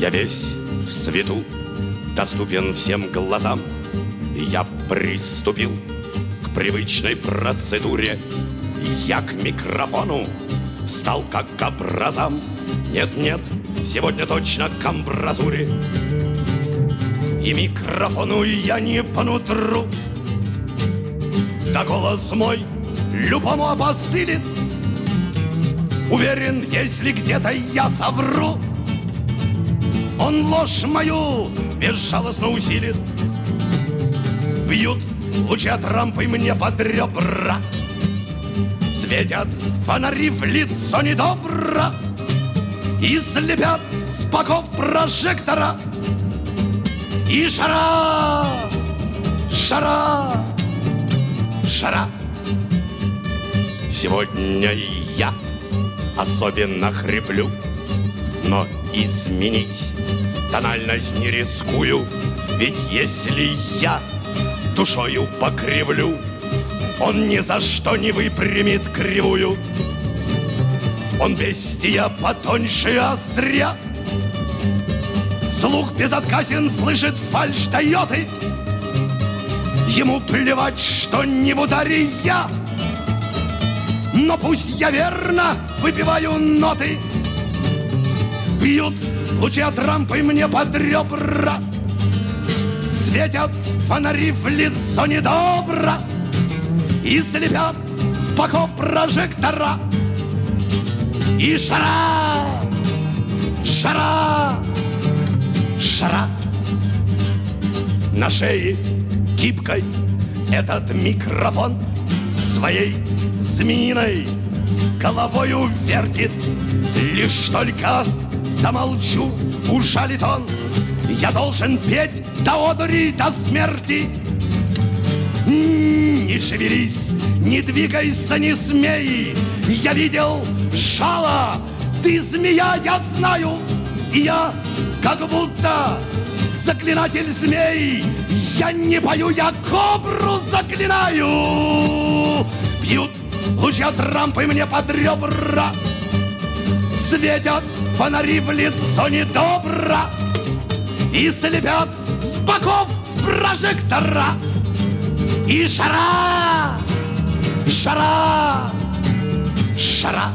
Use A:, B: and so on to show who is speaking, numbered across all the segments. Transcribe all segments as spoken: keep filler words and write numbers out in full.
A: Я весь в свету, доступен всем глазам. Я приступил к привычной процедуре. Я к микрофону стал как к образам. Нет-нет, сегодня точно к амбразуре. И микрофону я не по нутру. Да голос мой любому опостылит. Уверен, если где-то я совру, он ложь мою безжалостно усилит. Бьют лучи от рампы мне под ребра, светят фонари в лицо недобро и слепят с боков прожектора. И жара, жара, жара. Сегодня я особенно хриплю, но изменить тональность не рискую. Ведь если я душою покривлю, он ни за что не выпрямит кривую. Он бестия потоньше остря, слух безотказен, слышит фальшь Тойоты. Ему плевать, что не в ударе я, но пусть я верно выпиваю ноты. Бьют лучи от рампы мне под ребра, светят фонари в лицо недобро и слепят с боков прожектора. И жара, жара, жара. На шее гибкой этот микрофон своей змеиной головою вертит. Лишь только замолчу, ужалит он. Я должен петь до одури, до смерти. Не шевелись, не двигайся, не смей. Я видел жало, ты змея, я знаю. И я как будто заклинатель змей. Я не пою, я кобру заклинаю. Бьют лучи от рампы мне под ребра, светят фонари в лицо недобро и слепят с боков прожектора. И жара, жара, жара.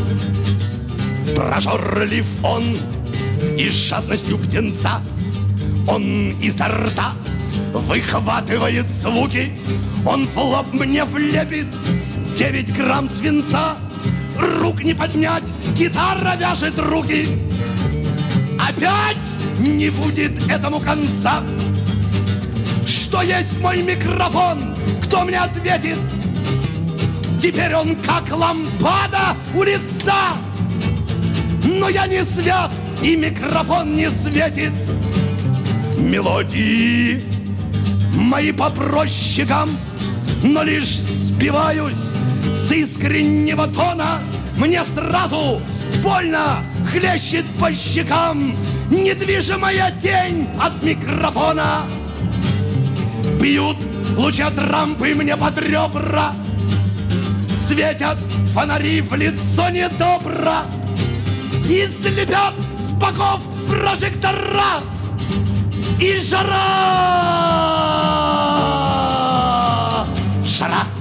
A: Прожорлив он и с жадностью птенца, он изо рта выхватывает звуки. Он в лоб мне влепит девять грамм свинца. Рук не поднять, гитара вяжет руки. Опять не будет этому конца. Что есть мой микрофон? Кто мне ответит? Теперь он как лампада у лица. Но я не свят, и микрофон не светит. Мелодии мои по прощикам, но лишь сбиваюсь с искреннего тона. Мне сразу больно хлещет по щекам недвижимая тень от микрофона. Бьют лучи от рампы мне под ребра, светят фонари в лицо недобро и слепят с боков прожектора. И жара, жара.